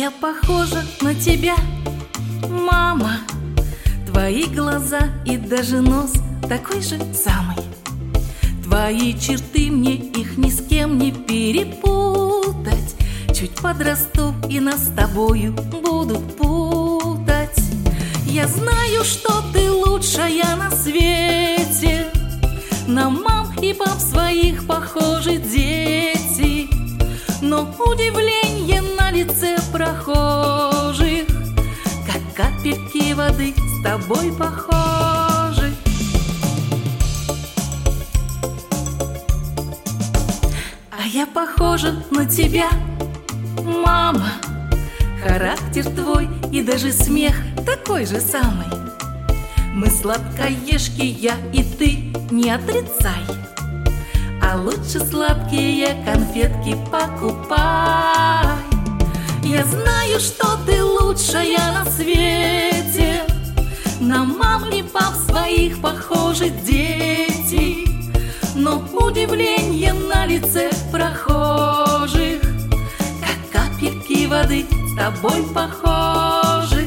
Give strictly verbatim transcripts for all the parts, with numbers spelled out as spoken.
я похожа на тебя, мама. Твои глаза и даже нос такой же самый. Твои черты, мне их ни с кем не перепутать. Чуть подрасту, и нас с тобою будут путать. Я знаю, что ты лучшая на свете. На мам и пап своих похожи дети. Но удивление на лице прохожих, как капельки воды с тобой похожи. А я похожа на тебя, мама. Характер твой и даже смех такой же самый. Мы сладкоежки, я и ты, не отрицай. А лучше сладкие конфетки покупай. Я знаю, что ты лучшая на свете. На мам и пап своих похожи дети. Но удивление на лице прохожих, как капельки воды с тобой похожи.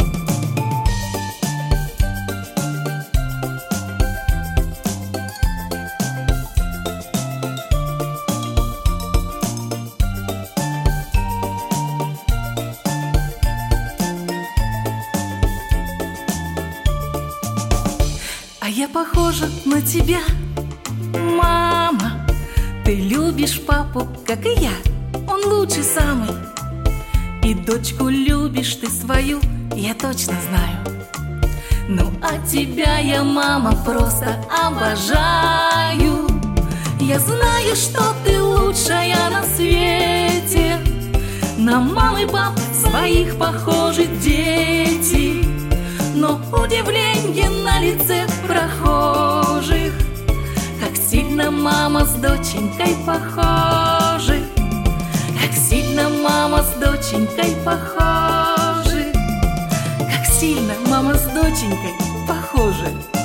А я похожа на тебя, мама. Ты любишь папу, как и я, он лучший самый. И дочку любишь ты свою, я точно знаю. Ну а тебя я, мама, просто обожаю. Я знаю, что ты лучшая на свете. На мам и пап своих похожи дети. Но удивление на лице прохожих, как сильно мама с доченькой похожи. Как сильно мама с доченькой похожи. Как сильно мама с доченькой похожи.